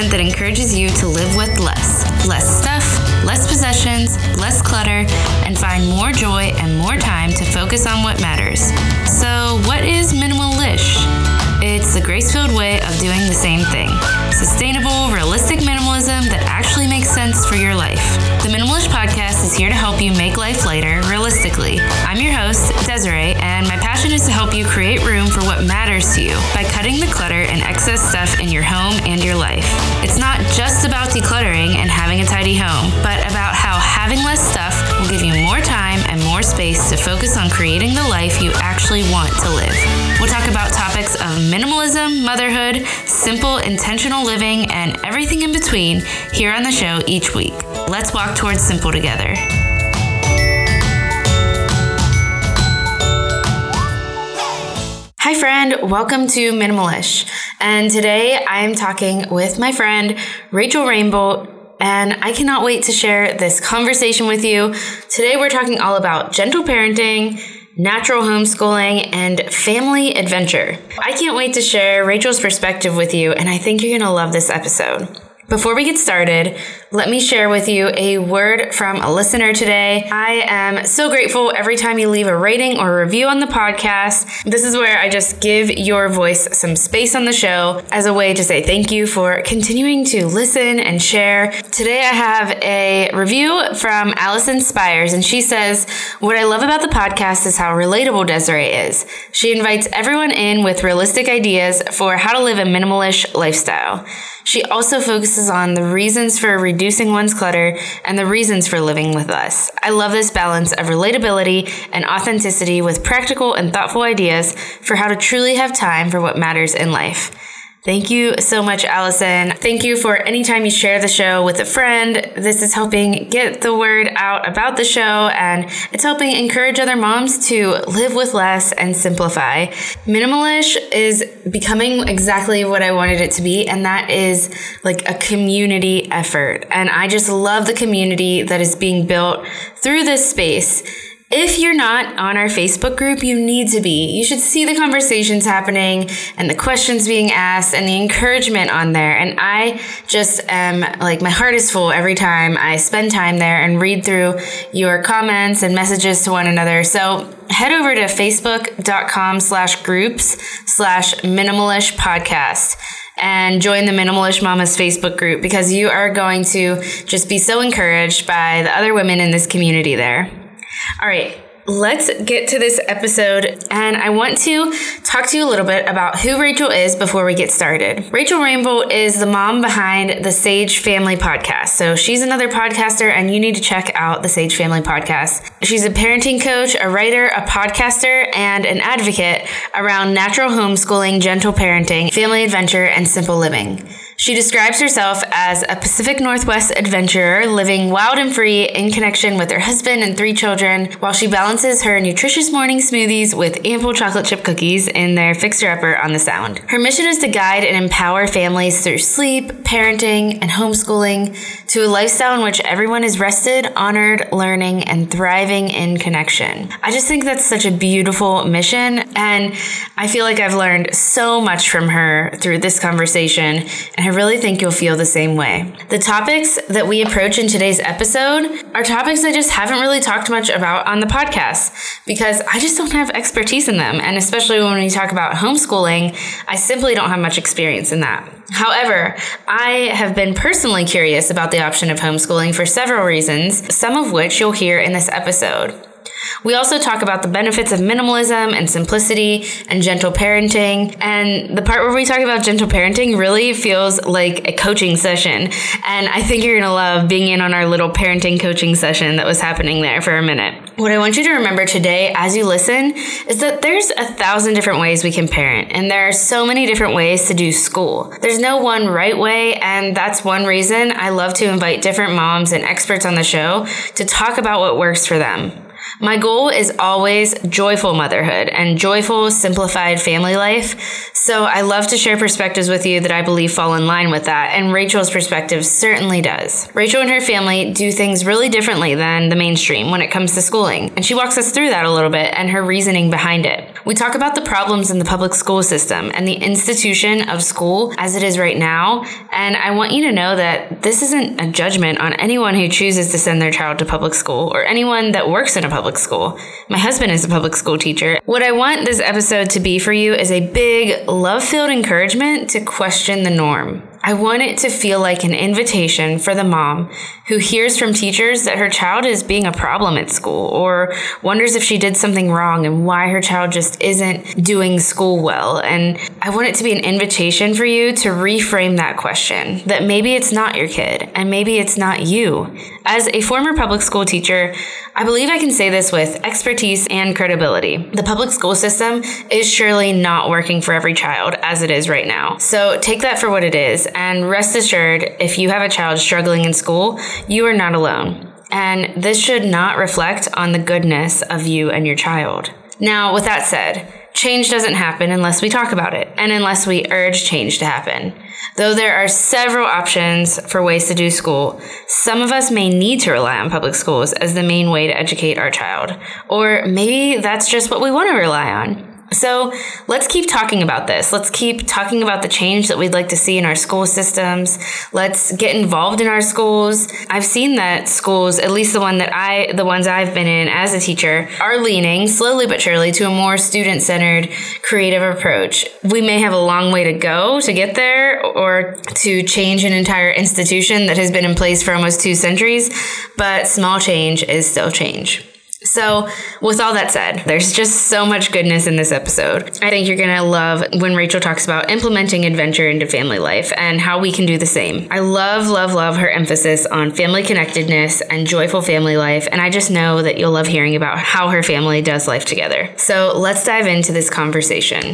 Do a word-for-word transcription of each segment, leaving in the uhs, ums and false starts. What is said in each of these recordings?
content that encourages you to live with less. Less stuff, less possessions, less clutter, and find more joy and more time to focus on what matters. So, what is Minimalish? It's the grace-filled way of doing the same thing. Sustainable, realistic minimalism that actually makes sense for your life. The Minimalish Podcast is here to help you make life lighter, realistically. I'm your host, Desiree, and my passion is to help you create room for what matters to you by cutting the clutter and excess stuff in your home and your life. It's not just about decluttering and having a tidy home, but about how having less stuff will give you more time and more space to focus on creating the life you actually want to live. We'll talk about topics of minimalism, motherhood, simple, intentional living, and everything in between here on the show each week. Let's walk towards simple together. Hi friend, welcome to Minimalish. And today I am talking with my friend Rachel Rainbolt, and I cannot wait to share this conversation with you. Today we're talking all about gentle parenting, natural homeschooling, and family adventure. I can't wait to share Rachel's perspective with you, and I think you're going to love this episode. Before we get started, let me share with you a word from a listener today. I am so grateful every time you leave a rating or review on the podcast. This is where I just give your voice some space on the show as a way to say thank you for continuing to listen and share. Today I have a review from Allison Spires, and she says, "What I love about the podcast is how relatable Desiree is. She invites everyone in with realistic ideas for how to live a minimalish lifestyle. She also focuses on the reasons for reducing one's clutter and the reasons for living with less. I love this balance of relatability and authenticity with practical and thoughtful ideas for how to truly have time for what matters in life." Thank you so much, Allison. Thank you for any time you share the show with a friend. This is helping get the word out about the show, and it's helping encourage other moms to live with less and simplify. Minimalish is becoming exactly what I wanted it to be, and that is like a community effort. And I just love the community that is being built through this space. If you're not on our Facebook group, you need to be. You should see the conversations happening and the questions being asked and the encouragement on there. And I just am like, my heart is full every time I spend time there and read through your comments and messages to one another. So head over to facebook.com slash groups slash minimalish podcast and join the Minimalish Mamas Facebook group, because you are going to just be so encouraged by the other women in this community there. All right, let's get to this episode, and I want to talk to you a little bit about who Rachel is before we get started. Rachel Rainbolt is the mom behind the Sage Family Podcast. So she's another podcaster, and you need to check out the Sage Family Podcast. She's a parenting coach, a writer, a podcaster, and an advocate around natural homeschooling, gentle parenting, family adventure, and simple living. She describes herself as a Pacific Northwest adventurer living wild and free in connection with her husband and three children, while she balances her nutritious morning smoothies with ample chocolate chip cookies in their fixer-upper on the sound. Her mission is to guide and empower families through sleep, parenting, and homeschooling to a lifestyle in which everyone is rested, honored, learning, and thriving in connection. I just think that's such a beautiful mission, and I feel like I've learned so much from her through this conversation, and I really think you'll feel the same way. The topics that we approach in today's episode are topics I just haven't really talked much about on the podcast because I just don't have expertise in them. And especially when we talk about homeschooling, I simply don't have much experience in that. However, I have been personally curious about the option of homeschooling for several reasons, some of which you'll hear in this episode. We also talk about the benefits of minimalism and simplicity and gentle parenting. And the part where we talk about gentle parenting really feels like a coaching session. And I think you're going to love being in on our little parenting coaching session that was happening there for a minute. What I want you to remember today as you listen is that there's a thousand different ways we can parent. And there are so many different ways to do school. There's no one right way. And that's one reason I love to invite different moms and experts on the show to talk about what works for them. My goal is always joyful motherhood and joyful, simplified family life. So I love to share perspectives with you that I believe fall in line with that. And Rachel's perspective certainly does. Rachel and her family do things really differently than the mainstream when it comes to schooling. And she walks us through that a little bit and her reasoning behind it. We talk about the problems in the public school system and the institution of school as it is right now. And I want you to know that this isn't a judgment on anyone who chooses to send their child to public school or anyone that works in a public school. My husband is a public school teacher. What I want this episode to be for you is a big, love-filled encouragement to question the norm. I want it to feel like an invitation for the mom who hears from teachers that her child is being a problem at school or wonders if she did something wrong and why her child just isn't doing school well. And I want it to be an invitation for you to reframe that question, that maybe it's not your kid and maybe it's not you. As a former public school teacher, I believe I can say this with expertise and credibility. The public school system is surely not working for every child as it is right now. So take that for what it is. And rest assured, if you have a child struggling in school, you are not alone. And this should not reflect on the goodness of you and your child. Now, with that said, change doesn't happen unless we talk about it and unless we urge change to happen. Though there are several options for ways to do school, some of us may need to rely on public schools as the main way to educate our child. Or maybe that's just what we want to rely on. So let's keep talking about this. Let's keep talking about the change that we'd like to see in our school systems. Let's get involved in our schools. I've seen that schools, at least the one that I, the ones I've been in as a teacher, are leaning slowly but surely to a more student-centered, creative approach. We may have a long way to go to get there or to change an entire institution that has been in place for almost two centuries, but small change is still change. So with all that said, there's just so much goodness in this episode. I think you're going to love when Rachel talks about implementing adventure into family life and how we can do the same. I love, love, love her emphasis on family connectedness and joyful family life. And I just know that you'll love hearing about how her family does life together. So let's dive into this conversation.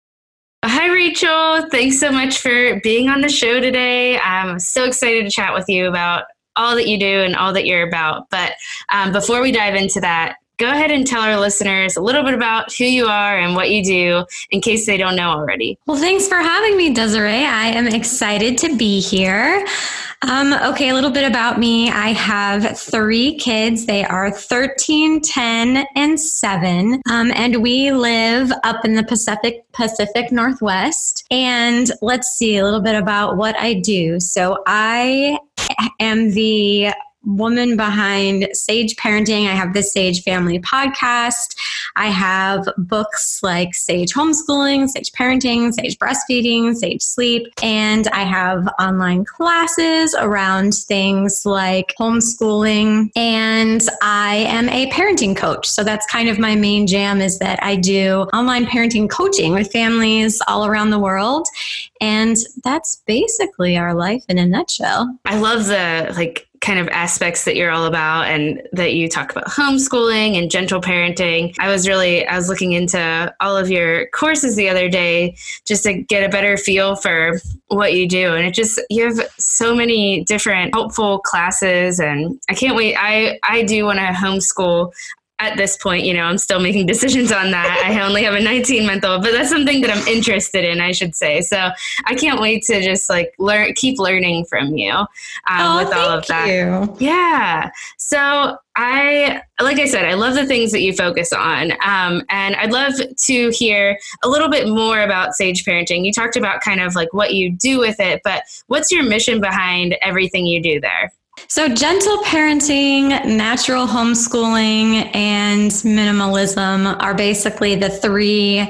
Hi, Rachel. Thanks so much for being on the show today. I'm so excited to chat with you about all that you do and all that you're about. But um, before we dive into that, go ahead and tell our listeners a little bit about who you are and what you do in case they don't know already. Well, thanks for having me, Desiree. I am excited to be here. Um, okay, a little bit about me. I have three kids. They are thirteen, ten, and seven. Um, and we live up in the Pacific Pacific Northwest. And let's see a little bit about what I do. So I am the woman behind Sage Parenting. I have the Sage Family Podcast. I have books like Sage Homeschooling, Sage Parenting, Sage Breastfeeding, Sage Sleep, and I have online classes around things like homeschooling, and I am a parenting coach. So that's kind of my main jam, is that I do online parenting coaching with families all around the world. And that's basically our life in a nutshell. I love the like kind of aspects that you're all about and that you talk about homeschooling and gentle parenting. I was really, I was looking into all of your courses the other day just to get a better feel for what you do. And it just, you have so many different helpful classes, and I can't wait. I, I do want to homeschool. At this point, you know, I'm still making decisions on that. I only have a nineteen month old, but that's something that I'm interested in, I should say. So I can't wait to just like learn, keep learning from you um, oh, with all of that. You. Yeah. So I, like I said, I love the things that you focus on. Um, and I'd love to hear a little bit more about Sage Parenting. You talked about kind of like what you do with it, but what's your mission behind everything you do there? So gentle parenting, natural homeschooling, and minimalism are basically the three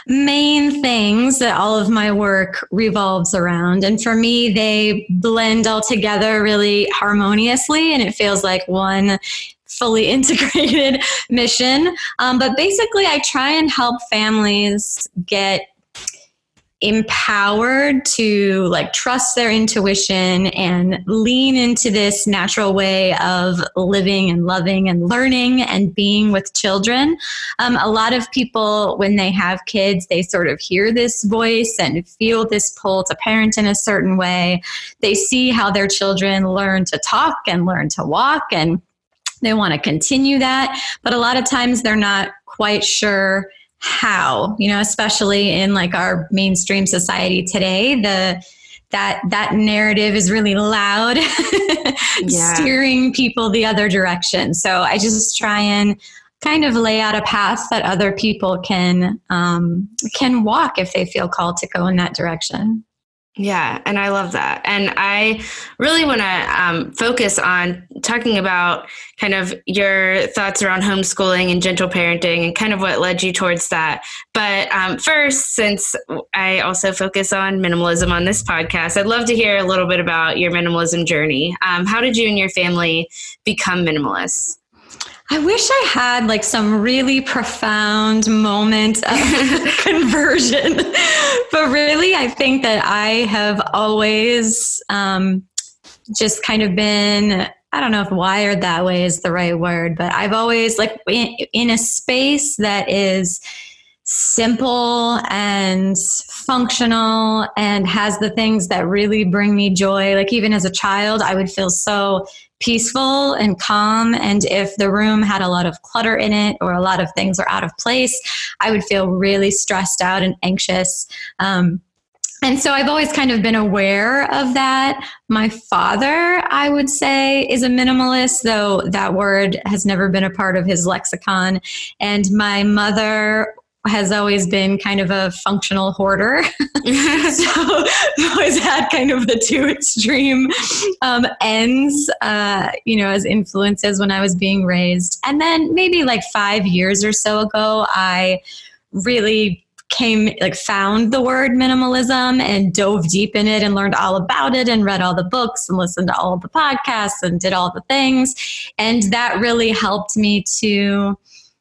main things that all of my work revolves around. And for me, they blend all together really harmoniously, and it feels like one fully integrated mission. Um, but basically, I try and help families get empowered to like trust their intuition and lean into this natural way of living and loving and learning and being with children. Um, a lot of people, when they have kids, they sort of hear this voice and feel this pull to parent in a certain way. They see how their children learn to talk and learn to walk, and they want to continue that. But a lot of times they're not quite sure how, you know, especially in like our mainstream society today, the that that narrative is really loud, yeah. steering people the other direction. So I just try and kind of lay out a path that other people can um, can walk if they feel called to go in that direction. Yeah, and I love that. And I really want to um, focus on talking about kind of your thoughts around homeschooling and gentle parenting and kind of what led you towards that. But um, first, since I also focus on minimalism on this podcast, I'd love to hear a little bit about your minimalism journey. Um, how did you and your family become minimalists? I wish I had like some really profound moment of conversion, but really I think that I have always um, just kind of been, I don't know if wired that way is the right word, but I've always like in, in a space that is simple and functional and has the things that really bring me joy. Like even as a child, I would feel so peaceful and calm. And if the room had a lot of clutter in it or a lot of things were out of place, I would feel really stressed out and anxious. Um, and so I've always kind of been aware of that. My father, I would say, is a minimalist, though that word has never been a part of his lexicon. And my mother has always been kind of a functional hoarder. So I've always had kind of the two extreme um, ends, uh, you know, as influences when I was being raised. And then maybe like five years or so ago, I really came, like found the word minimalism and dove deep in it and learned all about it and read all the books and listened to all the podcasts and did all the things. And that really helped me to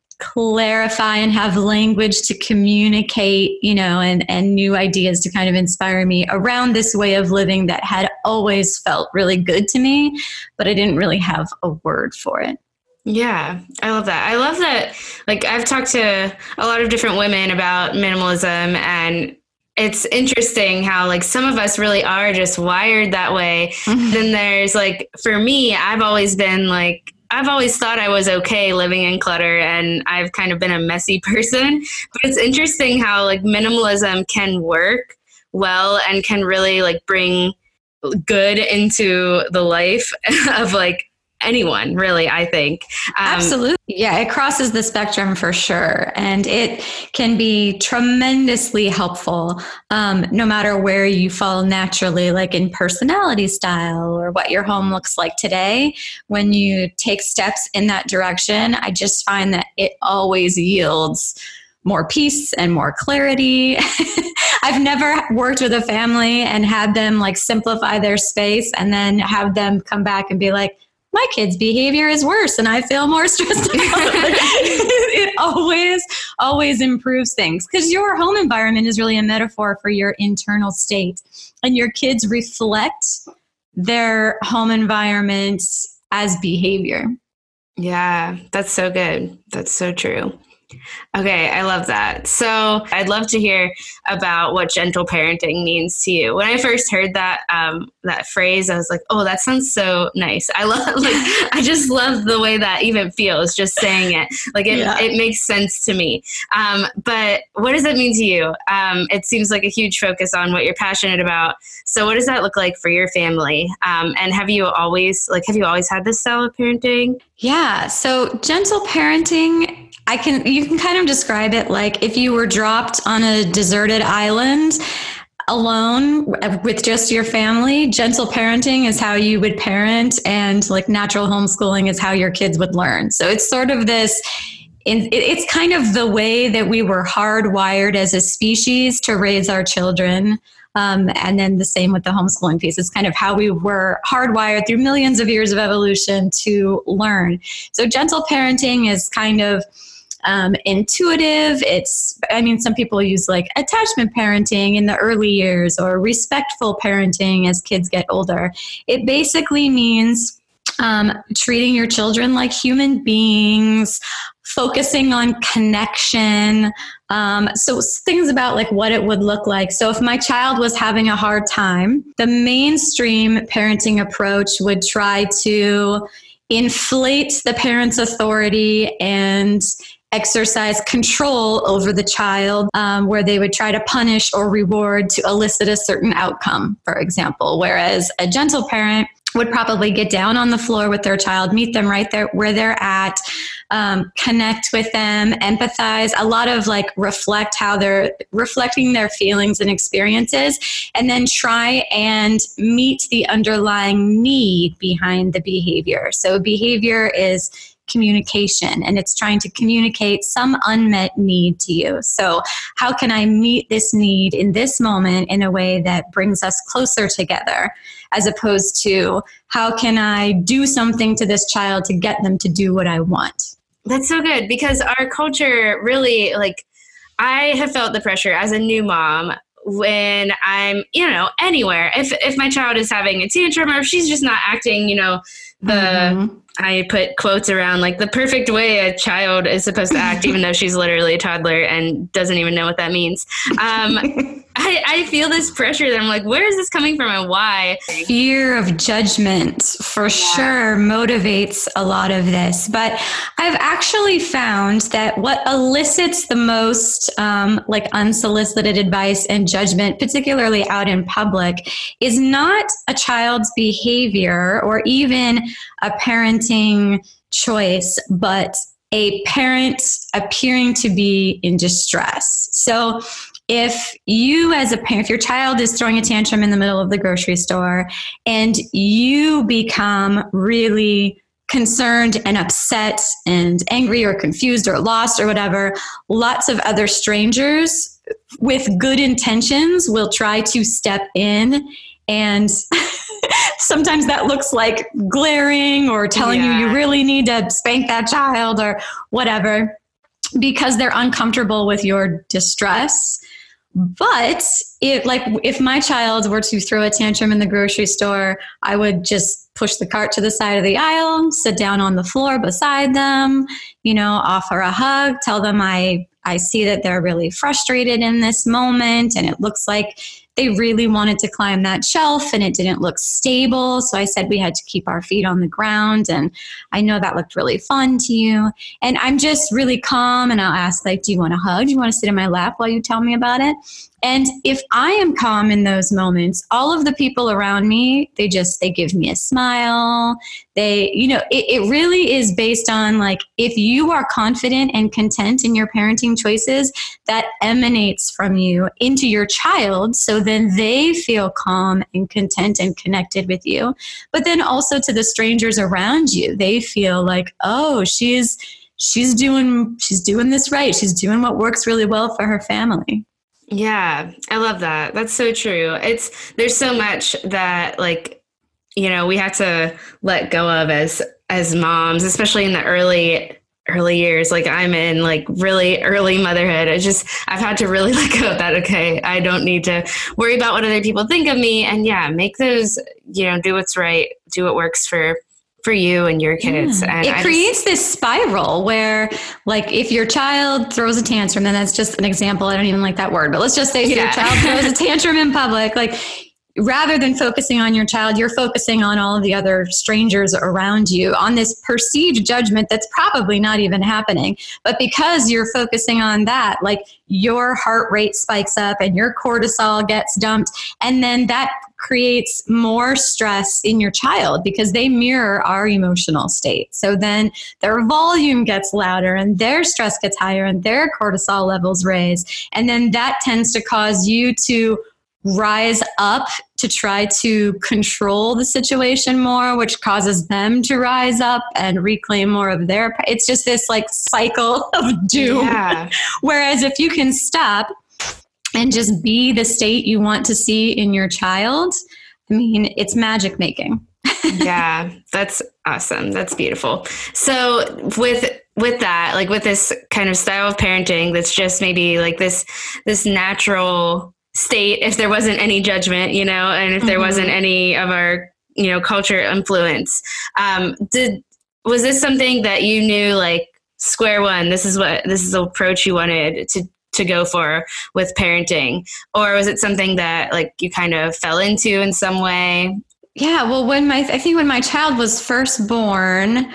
clarify and have language to communicate, you know, and, and new ideas to kind of inspire me around this way of living that had always felt really good to me, but I didn't really have a word for it. Yeah, I love that. I love that. Like I've talked to a lot of different women about minimalism, and it's interesting how like some of us really are just wired that way. Mm-hmm. Then there's like, for me, I've always been like, I've always thought I was okay living in clutter, and I've kind of been a messy person. But it's interesting how like minimalism can work well and can really like bring good into the life of like anyone, really, I think. Um, Absolutely. Yeah, it crosses the spectrum for sure. And it can be tremendously helpful um, no matter where you fall naturally, like in personality style or what your home looks like today. When you take steps in that direction, I just find that it always yields more peace and more clarity. I've never worked with a family and had them like simplify their space and then have them come back and be like, my kid's behavior is worse and I feel more stressed out. It always, always improves things because your home environment is really a metaphor for your internal state, and your kids reflect their home environment as behavior. Yeah, that's so good. That's so true. Okay, I love that. So I'd love to hear about what gentle parenting means to you. When I first heard that um, that phrase, I was like, oh, that sounds so nice. I love, like, I just love the way that even feels just saying it. Like it, yeah. it makes sense to me. Um, but what does it mean to you? Um, it seems like a huge focus on what you're passionate about. So what does that look like for your family? Um, and have you always, like, have you always had this style of parenting? Yeah. So gentle parenting, I can, you can kind of describe it like if you were dropped on a deserted island alone with just your family. Gentle parenting is how you would parent, and like natural homeschooling is how your kids would learn. So it's sort of this, it's kind of the way that we were hardwired as a species to raise our children. Um, and then the same with the homeschooling piece. It's kind of how we were hardwired through millions of years of evolution to learn. So gentle parenting is kind of Um, intuitive. It's, I mean, some people use like attachment parenting in the early years or respectful parenting as kids get older. It basically means um, treating your children like human beings, focusing on connection. Um, so things about like what it would look like. So if my child was having a hard time, the mainstream parenting approach would try to inflate the parent's authority and exercise control over the child, um, where they would try to punish or reward to elicit a certain outcome, for example. Whereas a gentle parent would probably get down on the floor with their child, meet them right there where they're at, um, connect with them, empathize, a lot of like reflect how they're reflecting their feelings and experiences, and then try and meet the underlying need behind the behavior. So behavior is communication, and it's trying to communicate some unmet need to you. So how can I meet this need in this moment in a way that brings us closer together, as opposed to how can I do something to this child to get them to do what I want? That's so good, because our culture really, like, I have felt the pressure as a new mom when I'm, you know, anywhere. If if my child is having a tantrum, or if she's just not acting, you know, the mm-hmm. I put quotes around like the perfect way a child is supposed to act, even though she's literally a toddler and doesn't even know what that means. Um, I, I feel this pressure that I'm like, where is this coming from and why? Fear of judgment for yeah. sure motivates a lot of this. But I've actually found that what elicits the most um, like unsolicited advice and judgment, particularly out in public, is not a child's behavior or even a parenting choice, but a parent appearing to be in distress. So if you as a parent, if your child is throwing a tantrum in the middle of the grocery store and you become really concerned and upset and angry or confused or lost or whatever, lots of other strangers with good intentions will try to step in, and sometimes that looks like glaring or telling yeah. you you really need to spank that child or whatever, because they're uncomfortable with your distress. But it, like, if my child were to throw a tantrum in the grocery store, I would just push the cart to the side of the aisle, sit down on the floor beside them, you know, offer a hug, tell them I, I see that they're really frustrated in this moment, and it looks like they really wanted to climb that shelf and it didn't look stable. So I said we had to keep our feet on the ground, and I know that looked really fun to you. And I'm just really calm, and I'll ask, like, do you want a hug? Do you want to sit in my lap while you tell me about it? And if I am calm in those moments, all of the people around me, they just, they give me a smile. They, you know, it, it really is based on, like, if you are confident and content in your parenting choices, that emanates from you into your child. So then they feel calm and content and connected with you. But then also to the strangers around you, they feel like, oh, she's, she's doing, she's doing this right. She's doing what works really well for her family. Yeah, I love that. That's so true. It's, there's so much that, like, you know, we have to let go of as, as moms, especially in the early, early years. Like, I'm in like really early motherhood. I just, I've had to really let go of that. Okay, I don't need to worry about what other people think of me. And yeah, make those, you know, do what's right, do what works for for you and your kids. Yeah. And it I creates just, this spiral where, like, if your child throws a tantrum, then that's just an example. I don't even like that word, but let's just say yeah. your child throws a tantrum in public, like, rather than focusing on your child, you're focusing on all of the other strangers around you, on this perceived judgment that's probably not even happening. But because you're focusing on that, like, your heart rate spikes up and your cortisol gets dumped. And then that creates more stress in your child because they mirror our emotional state. So then their volume gets louder and their stress gets higher and their cortisol levels raise. And then that tends to cause you to rise up to try to control the situation more, which causes them to rise up and reclaim more of their, it's just this like cycle of doom. Yeah. Whereas if you can stop and just be the state you want to see in your child, I mean, it's magic making. Yeah, that's awesome. That's beautiful. So with with that, like with this kind of style of parenting, that's just maybe like this this natural state, if there wasn't any judgment, you know, and if there mm-hmm. wasn't any of our, you know, culture influence, um, did was this something that you knew, like, square one, this is what this is the approach you wanted to to go for with parenting? Or was it something that, like, you kind of fell into in some way? Yeah, well, when my, I think when my child was first born,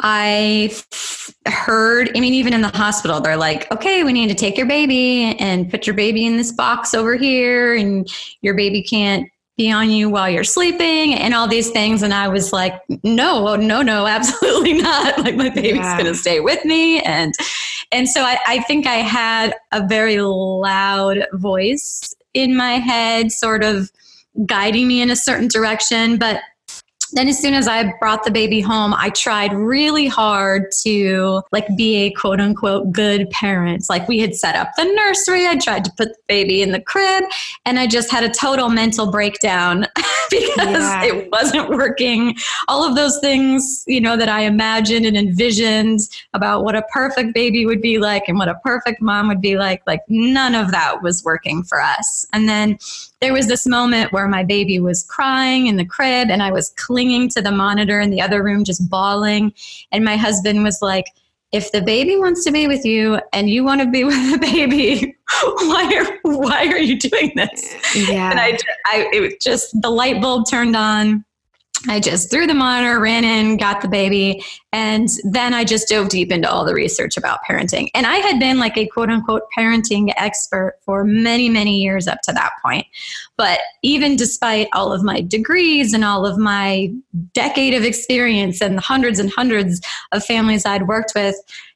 I heard, I mean, even in the hospital, they're like, okay, we need to take your baby and put your baby in this box over here. And your baby can't be on you while you're sleeping and all these things. And I was like, no, no, no, absolutely not. Like my baby's yeah. going to stay with me. And, and so I, I think I had a very loud voice in my head, sort of guiding me in a certain direction. But then as soon as I brought the baby home, I tried really hard to like be a quote unquote good parent. Like we had set up the nursery. I tried to put the baby in the crib and I just had a total mental breakdown because yeah. it wasn't working. All of those things, you know, that I imagined and envisioned about what a perfect baby would be like and what a perfect mom would be like, like none of that was working for us. And then there was this moment where my baby was crying in the crib and I was clinging to the monitor in the other room, just bawling. And my husband was like, if the baby wants to be with you and you want to be with the baby, why are, why are you doing this? Yeah. And I, I, it just, the light bulb turned on. I just threw the monitor, ran in, got the baby, and then I just dove deep into all the research about parenting. And I had been like a quote unquote parenting expert for many, many years up to that point. But even despite all of my degrees and all of my decade of experience and hundreds and hundreds of families I'd worked with,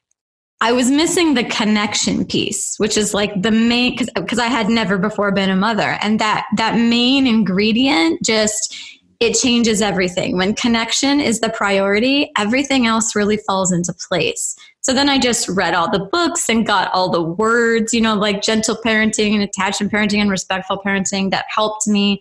I was missing the connection piece, which is like the main, because because I had never before been a mother. And that that main ingredient just, it changes everything. When connection is the priority, everything else really falls into place. So then I just read all the books and got all the words, you know, like gentle parenting and attachment parenting and respectful parenting that helped me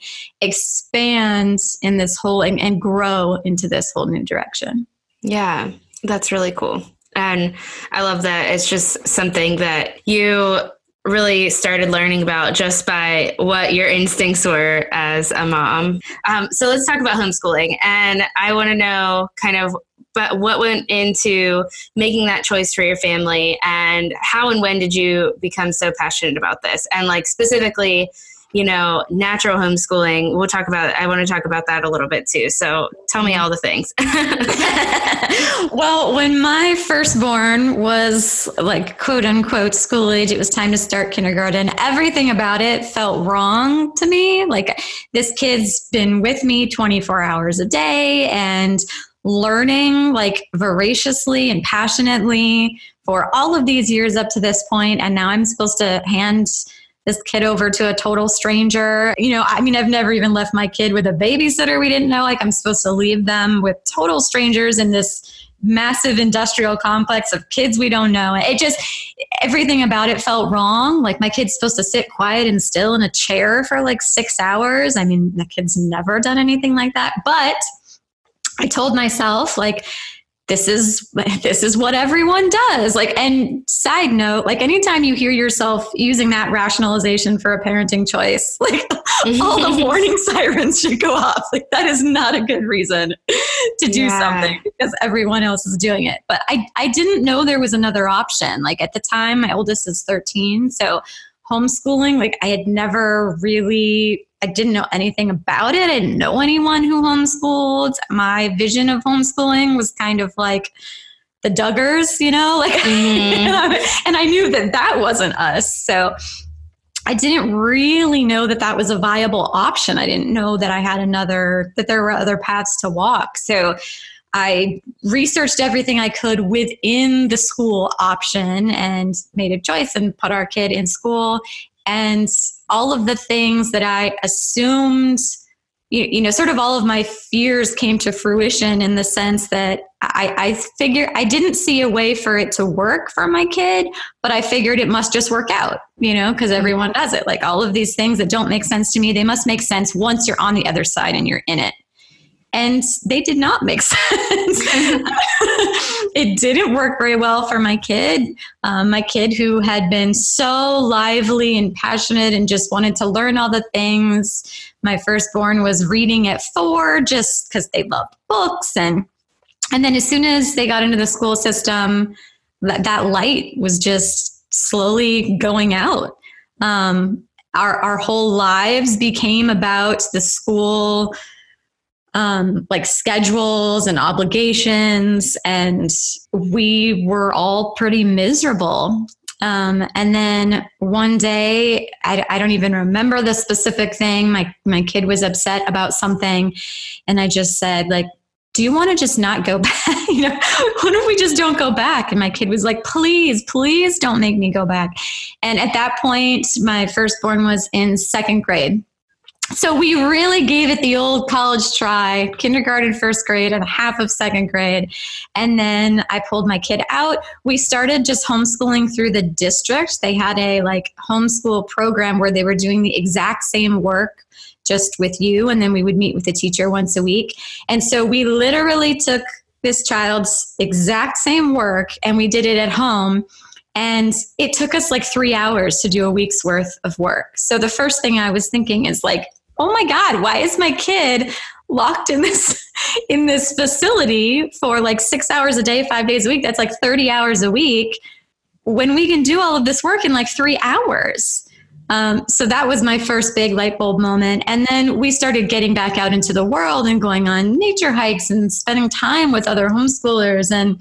expand in this whole and, and grow into this whole new direction. Yeah, that's really cool. And I love that it's just something that you really started learning about just by what your instincts were as a mom. Um, so let's talk about homeschooling. And I want to know kind of but what went into making that choice for your family and how and when did you become so passionate about this? And like specifically, you know, natural homeschooling, we'll talk about, I want to talk about that a little bit too. So tell me all the things. Well, when my firstborn was like quote unquote school age, it was time to start kindergarten. Everything about it felt wrong to me. Like this kid's been with me twenty-four hours a day and learning like voraciously and passionately for all of these years up to this point. And now I'm supposed to hand this kid over to a total stranger. You know, I mean, I've never even left my kid with a babysitter we didn't know. Like I'm supposed to leave them with total strangers in this massive industrial complex of kids we don't know. It just, everything about it felt wrong. Like my kid's supposed to sit quiet and still in a chair for like six hours. I mean, the kid's never done anything like that. But I told myself like, this is, this is what everyone does. Like, and side note, like anytime you hear yourself using that rationalization for a parenting choice, like all the warning sirens should go off. Like that is not a good reason to do yeah. something because everyone else is doing it. But I, I didn't know there was another option. Like at the time, my oldest is thirteen. So homeschooling, like I had never really, I didn't know anything about it. I didn't know anyone who homeschooled. My vision of homeschooling was kind of like the Duggars, you know, like, mm-hmm. and I knew that that wasn't us. So I didn't really know that that was a viable option. I didn't know that I had another, that there were other paths to walk. So I researched everything I could within the school option and made a choice and put our kid in school. And all of the things that I assumed, you, you know, sort of all of my fears came to fruition in the sense that I, I figured I didn't see a way for it to work for my kid, but I figured it must just work out, you know, because everyone does it. Like all of these things that don't make sense to me, they must make sense once you're on the other side and you're in it. And they did not make sense. It didn't work very well for my kid. Um, my kid who had been so lively and passionate and just wanted to learn all the things. My firstborn was reading at four just because they loved books. And and then as soon as they got into the school system, that, that light was just slowly going out. Um, our, our whole lives became about the school Um, like schedules and obligations, and we were all pretty miserable. Um, and then one day, I, I don't even remember the specific thing. My, my kid was upset about something. And I just said, like, do you want to just not go back? You know, what if we just don't go back? And my kid was like, please, please don't make me go back. And at that point, my firstborn was in second grade. So we really gave it the old college try, kindergarten, first grade, and half of second grade. And then I pulled my kid out. We started just homeschooling through the district. They had a like homeschool program where they were doing the exact same work just with you. And then we would meet with the teacher once a week. And so we literally took this child's exact same work and we did it at home. And it took us like three hours to do a week's worth of work. So the first thing I was thinking is like, oh my God, why is my kid locked in this in this facility for like six hours a day, five days a week? That's like thirty hours a week when we can do all of this work in like three hours. Um, so that was my first big light bulb moment. And then we started getting back out into the world and going on nature hikes and spending time with other homeschoolers and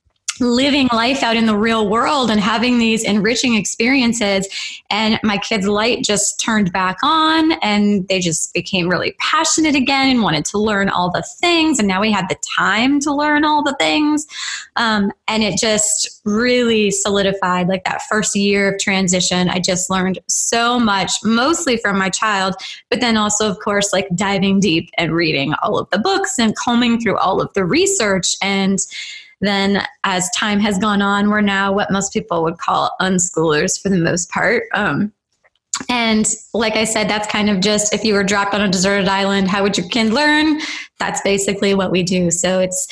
living life out in the real world and having these enriching experiences. And my kids' light just turned back on and they just became really passionate again and wanted to learn all the things. And now we had the time to learn all the things. Um, and it just really solidified like that first year of transition. I just learned so much, mostly from my child, but then also, of course, like diving deep and reading all of the books and combing through all of the research. And then as time has gone on, we're now what most people would call unschoolers for the most part. Um, and like I said, that's kind of just if you were dropped on a deserted island, how would your kid learn? That's basically what we do. So it's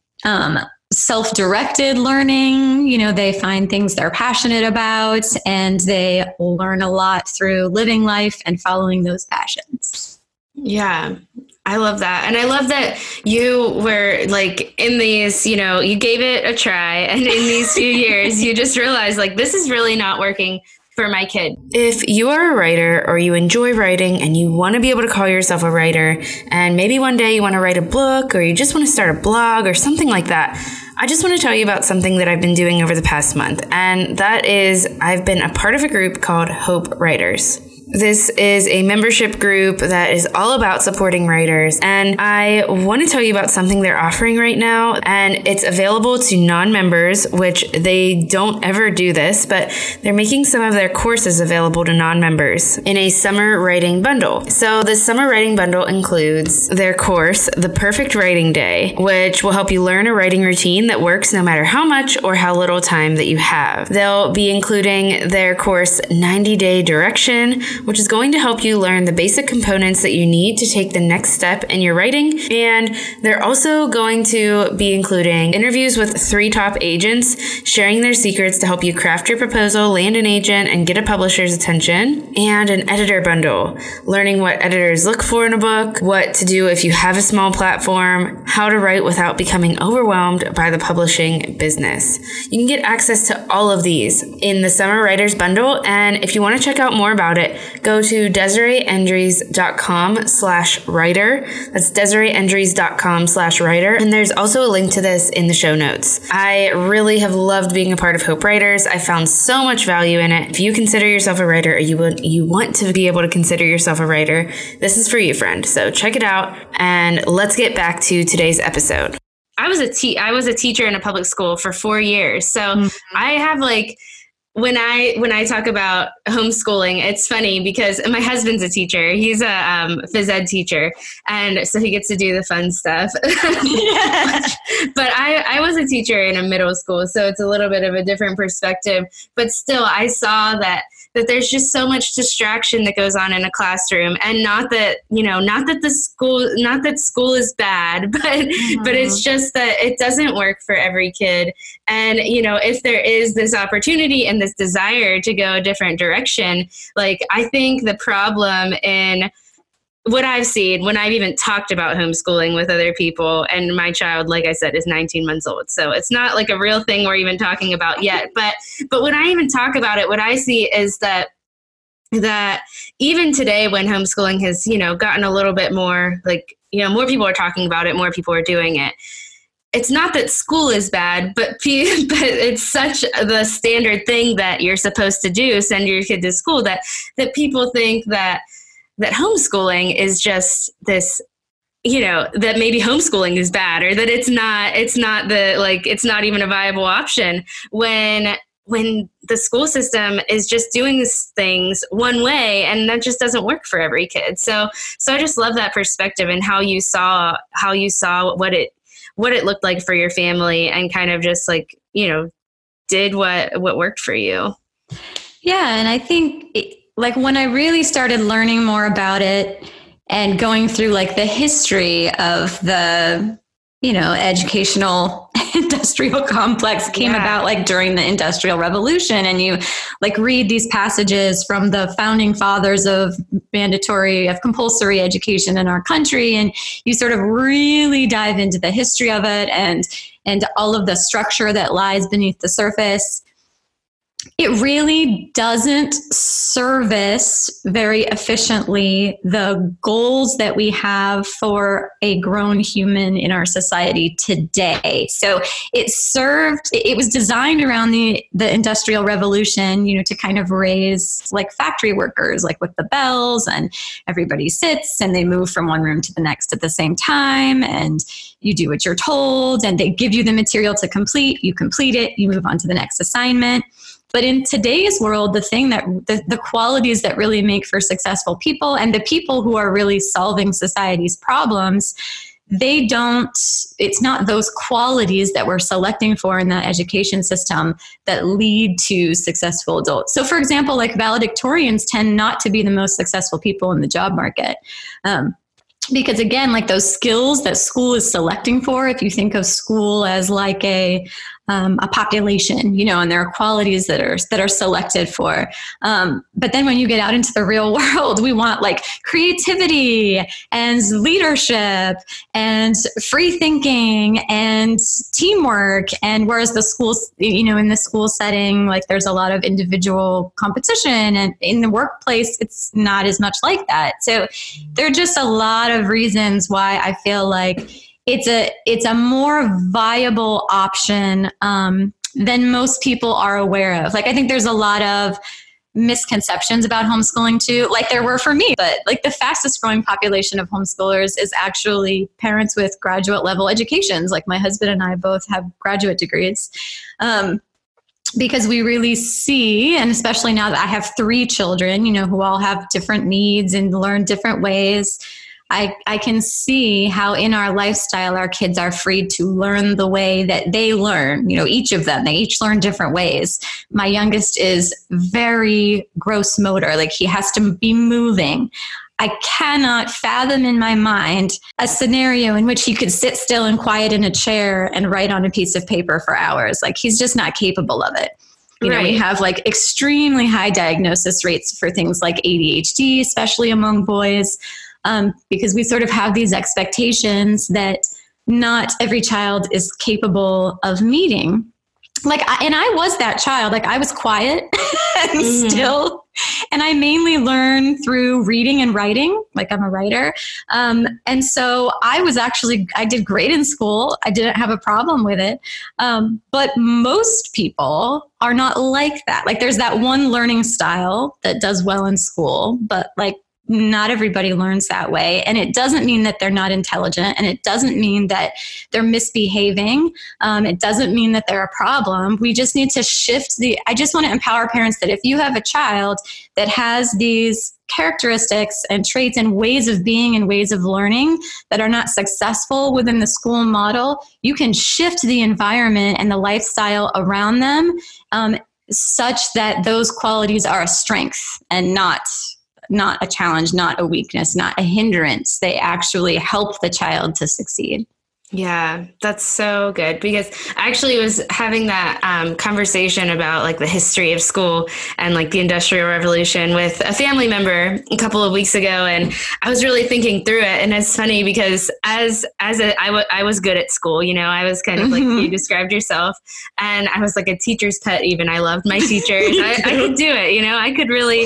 um, self-directed learning. You know, they find things they're passionate about and they learn a lot through living life and following those passions. Yeah. I love that. And I love that you were like in these, you know, you gave it a try and in these few years, you just realized like, this is really not working for my kid. If you are a writer or you enjoy writing and you want to be able to call yourself a writer and maybe one day you want to write a book or you just want to start a blog or something like that, I just want to tell you about something that I've been doing over the past month. And that is I've been a part of a group called Hope Writers. This is a membership group that is all about supporting writers. And I want to tell you about something they're offering right now. And it's available to non-members, which they don't ever do this, but they're making some of their courses available to non-members in a summer writing bundle. So the summer writing bundle includes their course, The Perfect Writing Day, which will help you learn a writing routine that works no matter how much or how little time that you have. They'll be including their course, ninety day Direction, which is going to help you learn the basic components that you need to take the next step in your writing. And they're also going to be including interviews with three top agents, sharing their secrets to help you craft your proposal, land an agent, and get a publisher's attention, and an editor bundle, learning what editors look for in a book, what to do if you have a small platform, how to write without becoming overwhelmed by the publishing business. You can get access to all of these in the Summer Writers Bundle. And if you want to check out more about it, go to DesireeEndries.com slash writer. That's DesireeEndries.com slash writer. And there's also a link to this in the show notes. I really have loved being a part of Hope Writers. I found so much value in it. If you consider yourself a writer or you, would, you want to be able to consider yourself a writer, this is for you, friend. So check it out and let's get back to today's episode. I was a te- I was a teacher in a public school for four years. So mm-hmm. I have like When I when I talk about homeschooling, it's funny because my husband's a teacher. He's a um, phys ed teacher, and so he gets to do the fun stuff. But I, I was a teacher in a middle school, so it's a little bit of a different perspective. But still, I saw that that there's just so much distraction that goes on in a classroom, and not that you know, not that the school, not that school is bad, but mm-hmm. but it's just that it doesn't work for every kid. And you know, if there is this opportunity and this desire to go a different direction, like I think the problem in what I've seen when I've even talked about homeschooling with other people, and my child, like I said, is nineteen months old. So it's not like a real thing we're even talking about yet. But but when I even talk about it, what I see is that that even today when homeschooling has, you know, gotten a little bit more like, you know, more people are talking about it, more people are doing it. it's not that school is bad, but but it's such the standard thing that you're supposed to do, send your kid to school, that that people think that that homeschooling is just this, you know, that maybe homeschooling is bad, or that it's not, it's not the, like, it's not even a viable option, when when the school system is just doing these things one way, and that just doesn't work for every kid. So, so I just love that perspective, and how you saw, how you saw what it, what it looked like for your family, and kind of just like, you know, did what, what worked for you. Yeah. And I think it, like when I really started learning more about it and going through like the history of the, you know, educational industrial complex came yeah. about like during the Industrial Revolution. And you like read these passages from the founding fathers of mandatory, of compulsory education in our country. And you sort of really dive into the history of it and, and all of the structure that lies beneath the surface. It really doesn't service very efficiently the goals that we have for a grown human in our society today. So it served, it was designed around the, the Industrial Revolution, you know, to kind of raise like factory workers, like with the bells, and everybody sits and they move from one room to the next at the same time. And you do what you're told, and they give you the material to complete. You complete it, you move on to the next assignment. But in today's world, the thing that the, the qualities that really make for successful people, and the people who are really solving society's problems, they don't, it's not those qualities that we're selecting for in that education system that lead to successful adults. So for example, like valedictorians tend not to be the most successful people in the job market. Um, Because again, like those skills that school is selecting for, if you think of school as like a um, a population, you know, and there are qualities that are that are selected for. Um, but then when you get out into the real world, we want like creativity and leadership and free thinking and teamwork. And whereas the schools, you know, in the school setting, like there's a lot of individual competition, and in the workplace, it's not as much like that. So there are just a lot of reasons why I feel like it's a it's a more viable option um, than most people are aware of. Like I think there's a lot of misconceptions about homeschooling too, like there were for me, but like the fastest growing population of homeschoolers is actually parents with graduate level educations. Like my husband and I both have graduate degrees. Um, Because we really see, and especially now that I have three children, you know, who all have different needs and learn different ways, I, I can see how in our lifestyle, our kids are freed to learn the way that they learn. You know, each of them, they each learn different ways. My youngest is very gross motor, like he has to be moving. I cannot fathom in my mind a scenario in which he could sit still and quiet in a chair and write on a piece of paper for hours. Like he's just not capable of it. You right. know, we have like extremely high diagnosis rates for things like A D H D, especially among boys, um, because we sort of have these expectations that not every child is capable of meeting. Like, I, and I was that child, like I was quiet and mm. still, and I mainly learned through reading and writing, like I'm a writer. Um, and so I was actually, I did great in school. I didn't have a problem with it. Um, but most people are not like that. Like there's that one learning style that does well in school, but like not everybody learns that way. And it doesn't mean that they're not intelligent. And it doesn't mean that they're misbehaving. Um, it doesn't mean that they're a problem. We just need to shift the, I just want to empower parents that if you have a child that has these characteristics and traits and ways of being and ways of learning that are not successful within the school model, you can shift the environment and the lifestyle around them um, such that those qualities are a strength and not not a challenge, not a weakness, not a hindrance. They actually help the child to succeed. Yeah, that's so good, because I actually was having that um, conversation about like the history of school and like the Industrial Revolution with a family member a couple of weeks ago. And I was really thinking through it. And it's funny because as, as a, I, w- I was good at school, you know, I was kind of like mm-hmm. you described yourself, and I was like a teacher's pet even. I loved my teachers. I, I could do it, you know, I could really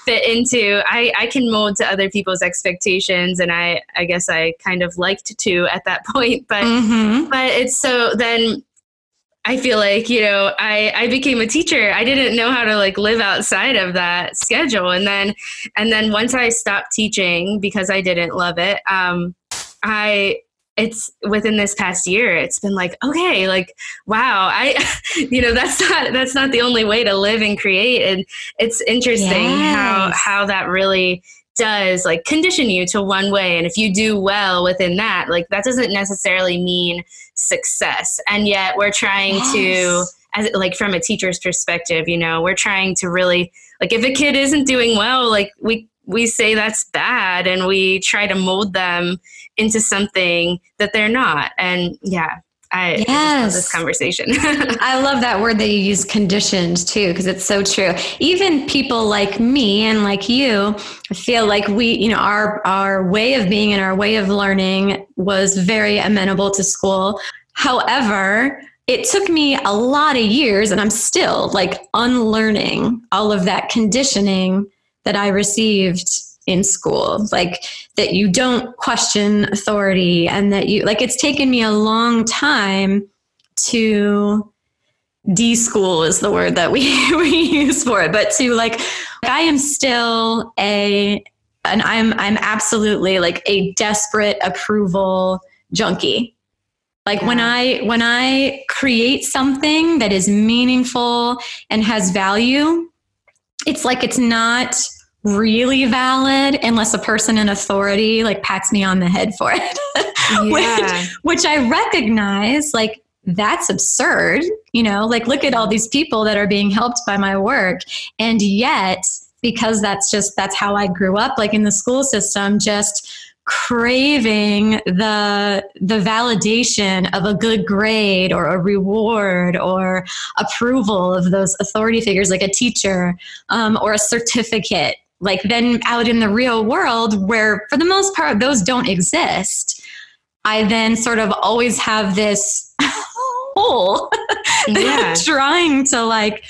fit into, I, I can mold to other people's expectations. And I, I guess I kind of liked to at that point, but, mm-hmm. but it's so then I feel like, you know, I, I became a teacher. I didn't know how to like live outside of that schedule. And then, and then once I stopped teaching because I didn't love it, um, I, it's within this past year, it's been like, okay, like, wow, I, you know, that's not, that's not the only way to live and create. And it's interesting yes. how, how that really does like condition you to one way. And if you do well within that, like that doesn't necessarily mean success. And yet we're trying yes. to, as like from a teacher's perspective, you know, we're trying to really like, if a kid isn't doing well, like we, we say that's bad and we try to mold them into something that they're not. And yeah, I, yes. I love this conversation. I love that word that you use, conditioned, too, because it's so true. Even people like me and like you feel like we, you know, our, our way of being and our way of learning was very amenable to school. However, it took me a lot of years and I'm still like unlearning all of that conditioning that I received in school, like that you don't question authority and that you like, it's taken me a long time to de-school is the word that we, we use for it, but to like, I am still a, and I'm, I'm absolutely like a desperate approval junkie. Like yeah. when I, when I create something that is meaningful and has value, it's like, it's not really valid unless a person in authority like pats me on the head for it, yeah. which, which I recognize like that's absurd, you know, like look at all these people that are being helped by my work. And yet, because that's just, that's how I grew up, like in the school system, just craving the the validation of a good grade or a reward or approval of those authority figures like a teacher um, or a certificate. Like then out in the real world where for the most part those don't exist, I then sort of always have this hole yeah. trying to like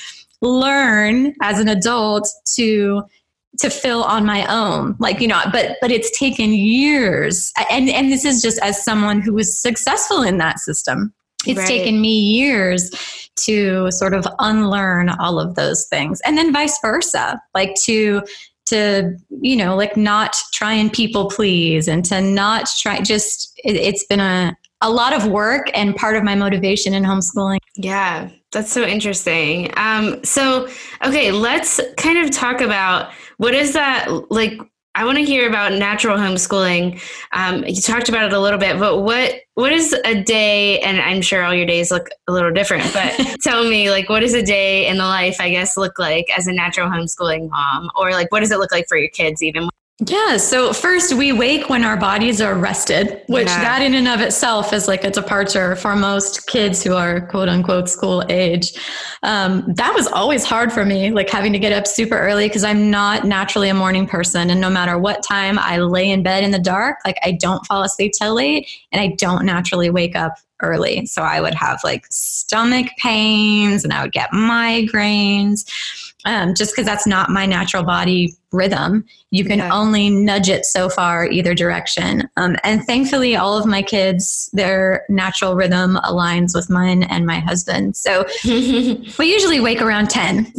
learn as an adult to to fill on my own, like, you know, but, but it's taken years. And, and this is just as someone who was successful in that system. It's right. taken me years to sort of unlearn all of those things. And then vice versa, like to, to, you know, like not try and people please and to not try, just, it, it's been a, a lot of work and part of my motivation in homeschooling. Yeah, that's so interesting. Um, so, okay, let's kind of talk about what is that like. I want to hear about natural homeschooling. Um, you talked about it a little bit, but what what is a day? And I'm sure all your days look a little different, but tell me, like, what does a day in the life, I guess, look like as a natural homeschooling mom? Or like, what does it look like for your kids even? Yeah. So first we wake when our bodies are rested, which yeah. that in and of itself is like a departure for most kids who are quote unquote school age. Um, that was always hard for me, like having to get up super early because I'm not naturally a morning person. And no matter what time I lay in bed in the dark, like I don't fall asleep till late and I don't naturally wake up early. So I would have like stomach pains and I would get migraines. Um, just because that's not my natural body rhythm. You can okay. only nudge it so far either direction. Um, and thankfully, all of my kids, their natural rhythm aligns with mine and my husband. So we usually wake around ten.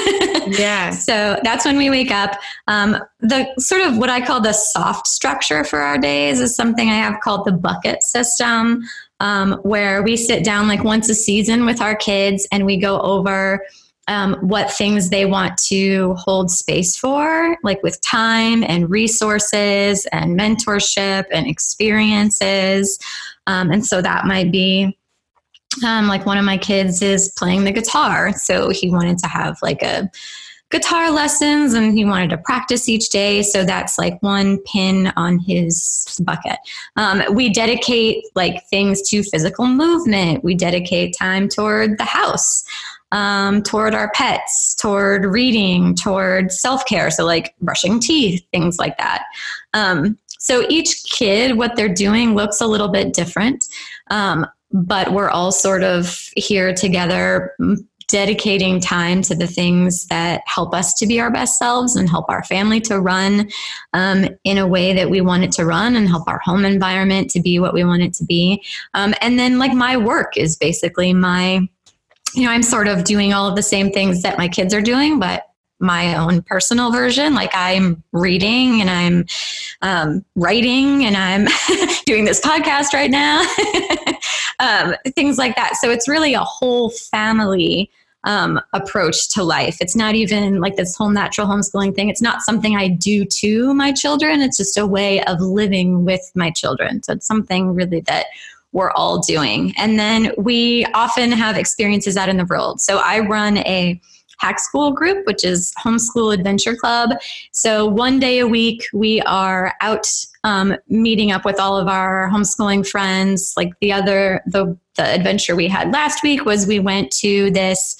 yeah. So that's when we wake up. Um, the sort of what I call the soft structure for our days is something I have called the bucket system, um, where we sit down like once a season with our kids and we go over Um, what things they want to hold space for, like with time and resources and mentorship and experiences. Um, and so that might be um, like one of my kids is playing the guitar. So he wanted to have like a guitar lessons and he wanted to practice each day. So that's like one pin on his bucket. Um, we dedicate like things to physical movement. We dedicate time toward the house. Um, toward our pets, toward reading, toward self-care. So like brushing teeth, things like that. Um, so each kid, what they're doing looks a little bit different. Um, but we're all sort of here together dedicating time to the things that help us to be our best selves and help our family to run um, in a way that we want it to run and help our home environment to be what we want it to be. Um, and then like my work is basically my, you know, I'm sort of doing all of the same things that my kids are doing, but my own personal version. Like I'm reading and I'm um, writing and I'm doing this podcast right now, um, things like that. So it's really a whole family um, approach to life. It's not even like this whole natural homeschooling thing. It's not something I do to my children. It's just a way of living with my children. So it's something really that we're all doing. And then we often have experiences out in the world. So I run a Hack School group, which is Homeschool Adventure Club. So one day a week, we are out um, meeting up with all of our homeschooling friends. Like the other, the, the adventure we had last week was we went to this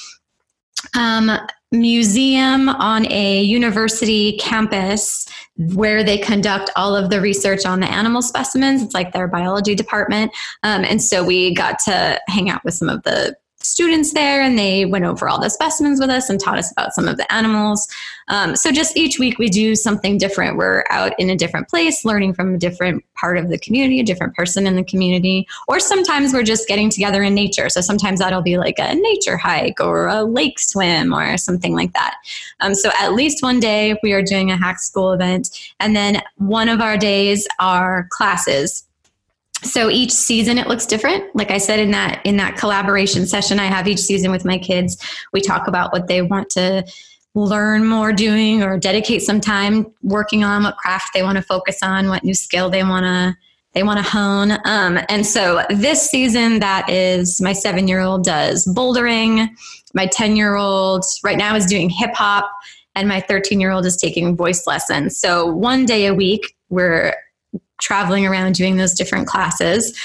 um, museum on a university campus where they conduct all of the research on the animal specimens. It's like their biology department. Um, and so we got to hang out with some of the students there, and they went over all the specimens with us and taught us about some of the animals. Um, so just each week we do something different. We're out in a different place, learning from a different part of the community, a different person in the community, or sometimes we're just getting together in nature. So sometimes that'll be like a nature hike or a lake swim or something like that. Um, so at least one day we are doing a Hack School event, and then one of our days are classes. So each season it looks different. Like I said, in that in that collaboration session I have each season with my kids, we talk about what they want to learn more doing or dedicate some time working on, what craft they want to focus on, what new skill they want to they want to hone. Um, and so this season, that is my seven-year-old does bouldering. My ten-year-old right now is doing hip hop, and my thirteen-year-old is taking voice lessons. So one day a week we're traveling around doing those different classes.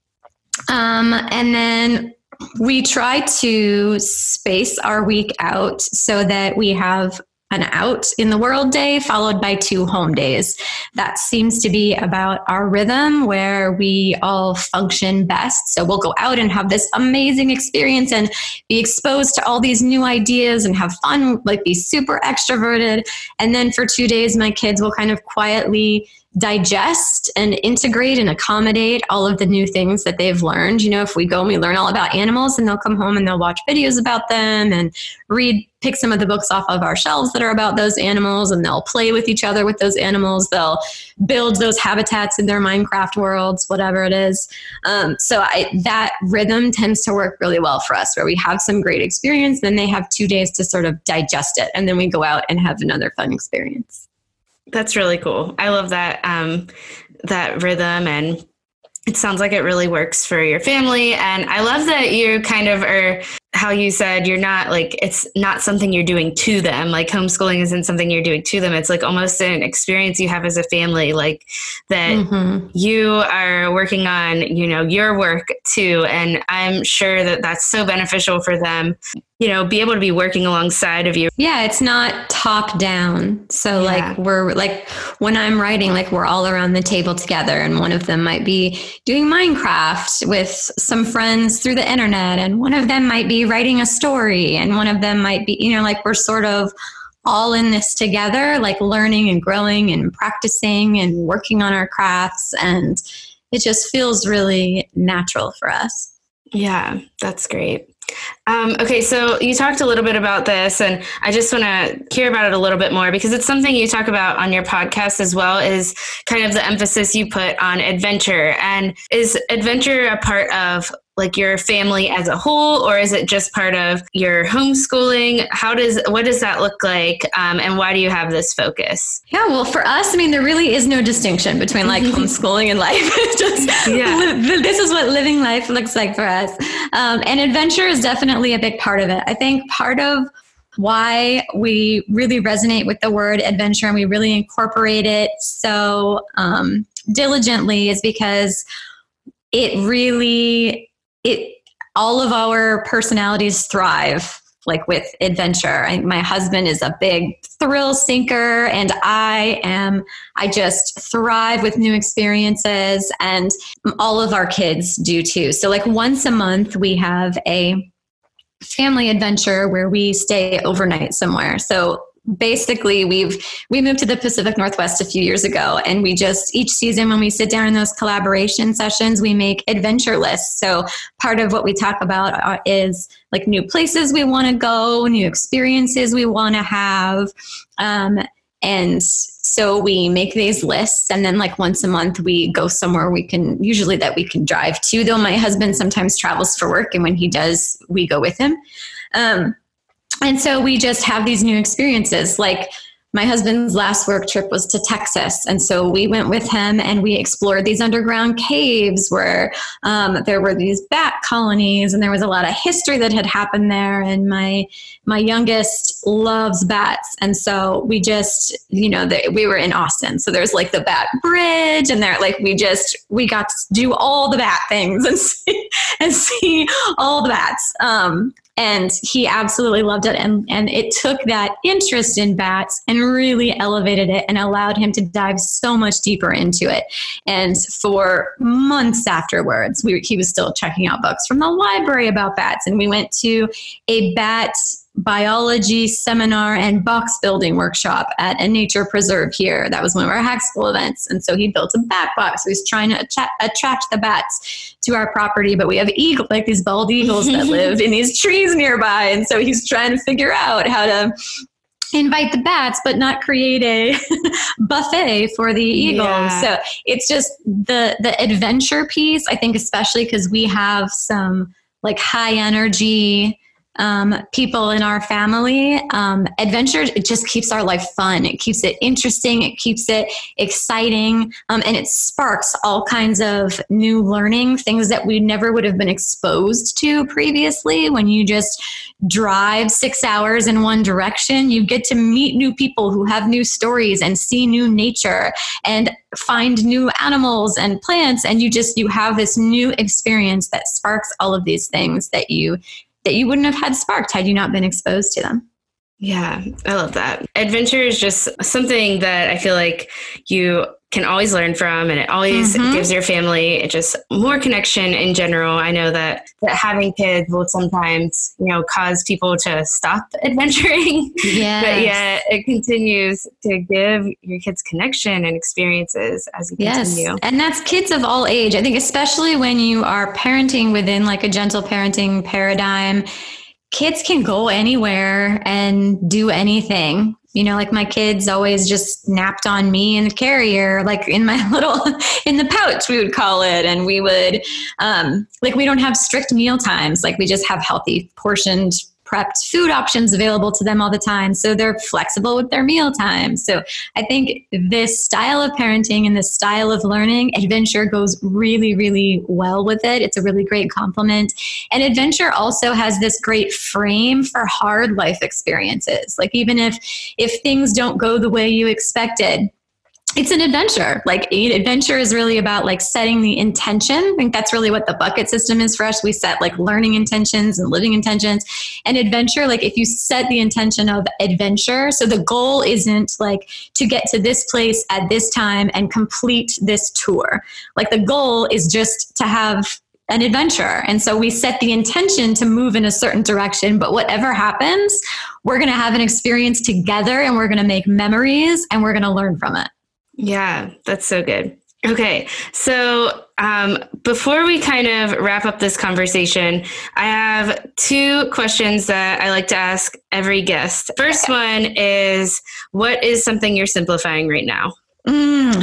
Um, and then we try to space our week out so that we have an out in the world day followed by two home days. That seems to be about our rhythm where we all function best. So we'll go out and have this amazing experience and be exposed to all these new ideas and have fun, like be super extroverted. And then for two days, my kids will kind of quietly digest and integrate and accommodate all of the new things that they've learned. You know, if we go and we learn all about animals, and they'll come home and they'll watch videos about them and read, pick some of the books off of our shelves that are about those animals, and they'll play with each other with those animals. They'll build those habitats in their Minecraft worlds, whatever it is. Um, so I, that rhythm tends to work really well for us, where we have some great experience, then they have two days to sort of digest it, and then we go out and have another fun experience. That's really cool. I love that, um, that rhythm, and it sounds like it really works for your family. And I love that you kind of are, how you said, you're not like, it's not something you're doing to them. Like homeschooling isn't something you're doing to them. It's like almost an experience you have as a family, like that mm-hmm. you are working on, you know, your work too. And I'm sure that that's so beneficial for them, you know, be able to be working alongside of you. Yeah, it's not top down. So yeah. like we're like, when I'm writing, like we're all around the table together, and one of them might be doing Minecraft with some friends through the internet, and one of them might be writing a story, and one of them might be, you know, like we're sort of all in this together, like learning and growing and practicing and working on our crafts. And it just feels really natural for us. Yeah, that's great. Um, okay, so you talked a little bit about this, and I just want to hear about it a little bit more, because it's something you talk about on your podcast as well, is kind of the emphasis you put on adventure. And is adventure a part of like your family as a whole, or is it just part of your homeschooling? How does, what does that look like? Um, and why do you have this focus? Yeah, well, for us, I mean, there really is no distinction between like homeschooling and life. It's just, yeah. li- this is what living life looks like for us. Um, and adventure is definitely a big part of it. I think part of why we really resonate with the word adventure and we really incorporate it so um, diligently is because it really, it all of our personalities thrive like with adventure. I, my husband is a big thrill seeker, and I am, I just thrive with new experiences, and all of our kids do too. So like once a month we have a family adventure where we stay overnight somewhere. So basically we've we moved to the Pacific Northwest a few years ago, and we just each season when we sit down in those collaboration sessions, we make adventure lists. So part of what we talk about are, is like new places we want to go, new experiences we want to have, um, and so we make these lists, and then like once a month we go somewhere we can usually that we can drive to. Though my husband sometimes travels for work, and when he does, we go with him. Um, And so we just have these new experiences. Like my husband's last work trip was to Texas. And so we went with him and we explored these underground caves where um, there were these bat colonies, and there was a lot of history that had happened there. And my my youngest loves bats. And so we just, you know, the, we were in Austin. So there's like the Bat Bridge, and there, like we just, we got to do all the bat things and see, and see all the bats. Um, And he absolutely loved it. And, and it took that interest in bats and really elevated it and allowed him to dive so much deeper into it. And for months afterwards, we, he was still checking out books from the library about bats. And we went to a bat biology seminar and box building workshop at a nature preserve here. That was one of our hack school events. And so he built a bat box. So he's trying to attract, attract the bats to our property, but we have eagle, like these bald eagles that live in these trees nearby. And so he's trying to figure out how to invite the bats, but not create a buffet for the eagles. Yeah. So it's just the, the adventure piece, I think, especially because we have some like high energy Um, people in our family. Um, adventure, it just keeps our life fun. It keeps it interesting. It keeps it exciting. Um, and it sparks all kinds of new learning, things that we never would have been exposed to previously. When you just drive six hours in one direction, you get to meet new people who have new stories and see new nature and find new animals and plants. And you just, you have this new experience that sparks all of these things that you that you wouldn't have had sparked had you not been exposed to them. Yeah, I love that. Adventure is just something that I feel like you can always learn from, and it always mm-hmm. gives your family just more connection in general. I know that, that having kids will sometimes, you know, cause people to stop adventuring, yes. but yet it continues to give your kids connection and experiences as you yes. continue. And that's kids of all age. I think especially when you are parenting within like a gentle parenting paradigm, kids can go anywhere and do anything. You know, like my kids always just napped on me in the carrier, like in my little, in the pouch, we would call it. And we would, um, like, we don't have strict meal times. Like we just have healthy portioned prepped food options available to them all the time. So they're flexible with their meal times. So I think this style of parenting and this style of learning, adventure goes really, really well with it. It's a really great complement. And adventure also has this great frame for hard life experiences. Like even if, if things don't go the way you expected, it's an adventure. Like adventure is really about like setting the intention. I think that's really what the bucket system is for us. We set like learning intentions and living intentions. And adventure, like if you set the intention of adventure, so the goal isn't like to get to this place at this time and complete this tour. Like the goal is just to have an adventure. And so we set the intention to move in a certain direction, but whatever happens, we're going to have an experience together, and we're going to make memories, and we're going to learn from it. Yeah, that's so good. Okay. So um, before we kind of wrap up this conversation, I have two questions that I like to ask every guest. First one is, what is something you're simplifying right now? Mm,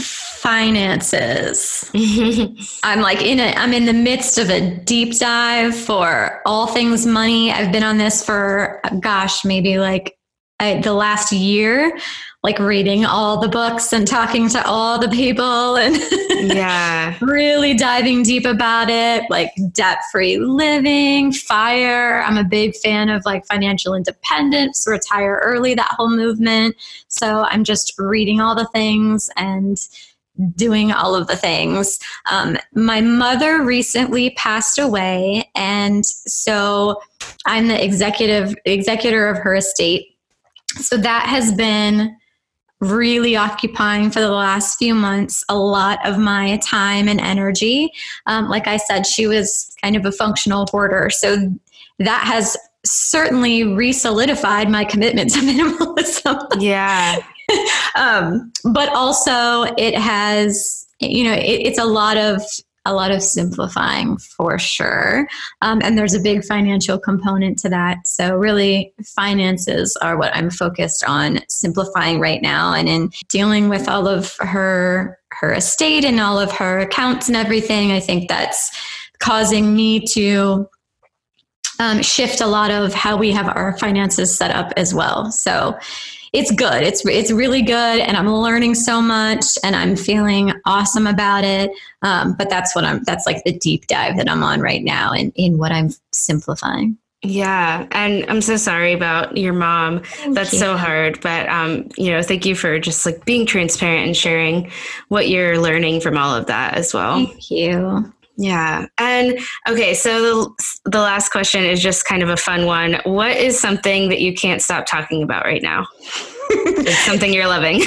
finances. I'm like in a, I'm in the midst of a deep dive for all things money. I've been on this for, gosh, maybe like I, the last year, like reading all the books and talking to all the people and yeah, really diving deep about it, like debt-free living, FIRE. I'm a big fan of like financial independence, retire early, that whole movement. So I'm just reading all the things and doing all of the things. Um, my mother recently passed away, and so I'm the executive executor of her estate. So that has been really occupying for the last few months a lot of my time and energy. Um, like I said, she was kind of a functional hoarder. So that has certainly re-solidified my commitment to minimalism. Yeah. um, but also it has, you know, it, it's a lot of a lot of simplifying for sure. Um, and there's a big financial component to that. So really finances are what I'm focused on simplifying right now. And in dealing with all of her, her estate and all of her accounts and everything, I think that's causing me to um, shift a lot of how we have our finances set up as well. So it's good. It's it's really good, and I'm learning so much, and I'm feeling awesome about it. Um, but that's what I'm. That's like the deep dive that I'm on right now, in in what I'm simplifying. Yeah, and I'm so sorry about your mom. Thank That's you. so hard. But um, you know, thank you for just like being transparent and sharing what you're learning from all of that as well. Thank you. Yeah. And okay, so the, the last question is just kind of a fun one. What is something that you can't stop talking about right now? It's something you're loving.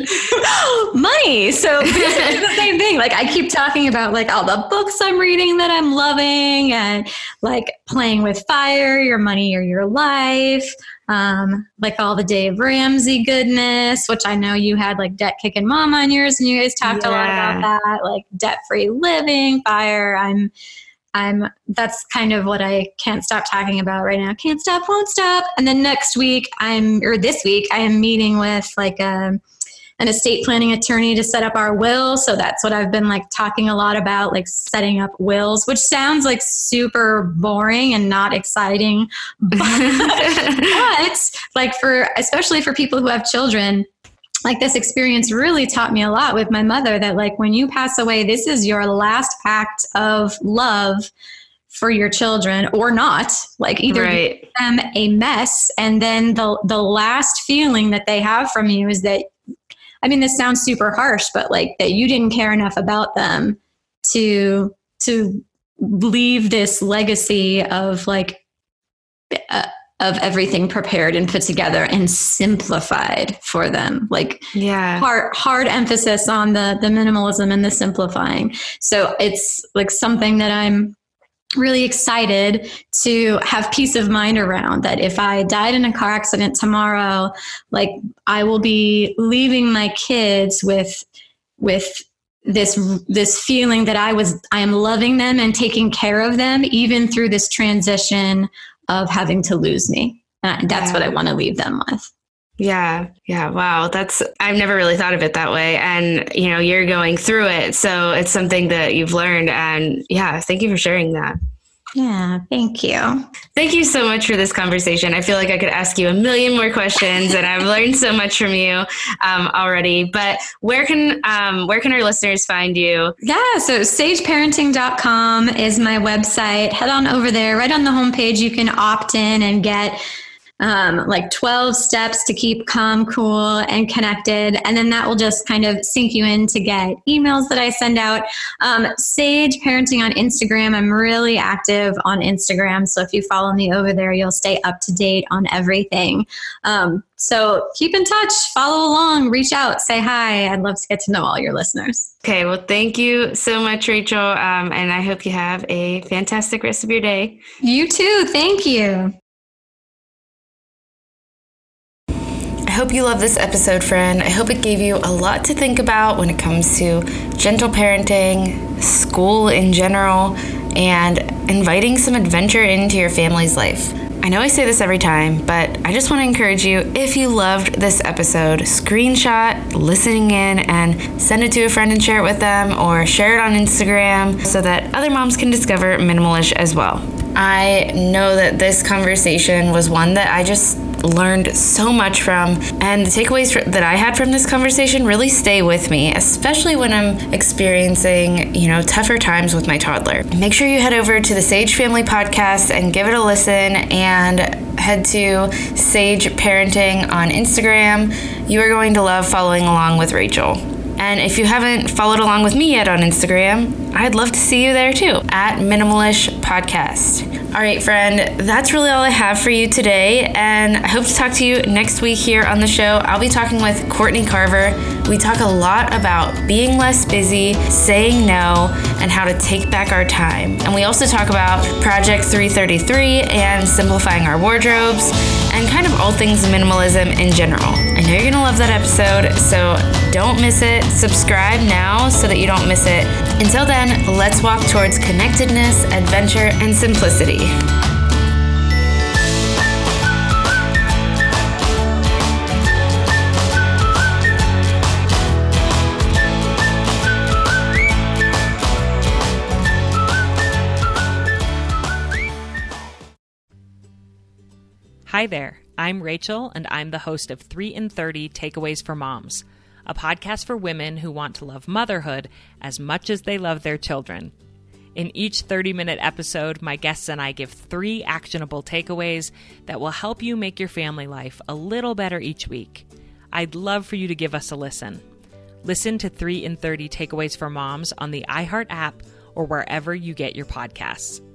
Money. So it's the same thing. Like I keep talking about like all the books I'm reading that I'm loving, and like Playing with Fire, Your Money or Your Life. Um, like all the Dave Ramsey goodness, which I know you had like Debt Kicking Mom on yours, and you guys talked yeah. a lot about that, like Debt-Free Living, Fire. I'm, I'm, that's kind of what I can't stop talking about right now. Can't stop, won't stop. And then next week I'm, or this week I am meeting with like a, an estate planning attorney to set up our will. So that's what I've been like talking a lot about, like setting up wills, which sounds like super boring and not exciting. But, but like for, especially for people who have children, like this experience really taught me a lot with my mother that like when you pass away, this is your last act of love for your children or not. Like either right. give them a mess, and then the the last feeling that they have from you is that, I mean, this sounds super harsh, but like that you didn't care enough about them to to leave this legacy of like uh, of everything prepared and put together and simplified for them. Like yeah, hard hard emphasis on the the minimalism and the simplifying. So it's like something that I'm really excited to have peace of mind around, that if I died in a car accident tomorrow, like I will be leaving my kids with, with this, this feeling that I was, I am loving them and taking care of them, even through this transition of having to lose me. And that's yeah. what I want to leave them with. Yeah. Yeah. Wow. That's, I've never really thought of it that way. And, you know, you're going through it. So it's something that you've learned. And yeah, thank you for sharing that. Yeah. Thank you. Thank you so much for this conversation. I feel like I could ask you a million more questions, and I've learned so much from you um, already. But where can, um, where can our listeners find you? Yeah. So sage parenting dot com is my website. Head on over there. Right on the homepage, you can opt in and get um, like twelve steps to keep calm, cool, and connected. And then that will just kind of sync you in to get emails that I send out. Um, Sage Parenting on Instagram. I'm really active on Instagram. So if you follow me over there, you'll stay up to date on everything. Um, so keep in touch, follow along, reach out, say hi. I'd love to get to know all your listeners. Okay. Well, thank you so much, Rachel. Um, and I hope you have a fantastic rest of your day. You too. Thank you. I hope you love this episode, friend. I hope it gave you a lot to think about when it comes to gentle parenting, school in general, and inviting some adventure into your family's life. I know I say this every time, but I just want to encourage you, if you loved this episode, screenshot listening in and send it to a friend and share it with them, or share it on Instagram so that other moms can discover Minimalish as well. I know that this conversation was one that I just learned so much from, and the takeaways that I had from this conversation really stay with me, especially when I'm experiencing, you know, tougher times with my toddler. Make sure you head over to the Sage Family Podcast and give it a listen, and head to Sage Parenting on Instagram. You are going to love following along with Rachel. And if you haven't followed along with me yet on Instagram, I'd love to see you there too, at Minimalish Podcast. All right, friend, that's really all I have for you today, and I hope to talk to you next week here on the show. I'll be talking with Courtney Carver. We talk a lot about being less busy, saying no, and how to take back our time. And we also talk about Project three thirty-three and simplifying our wardrobes, and kind of all things minimalism in general. I know you're gonna love that episode, so don't miss it. Subscribe now so that you don't miss it. Until then, let's walk towards connectedness, adventure, and simplicity. Hi there, I'm Rachel, and I'm the host of three in thirty Takeaways for Moms, a podcast for women who want to love motherhood as much as they love their children. In each thirty-minute episode, my guests and I give three actionable takeaways that will help you make your family life a little better each week. I'd love for you to give us a listen. Listen to three in thirty Takeaways for Moms on the iHeart app or wherever you get your podcasts.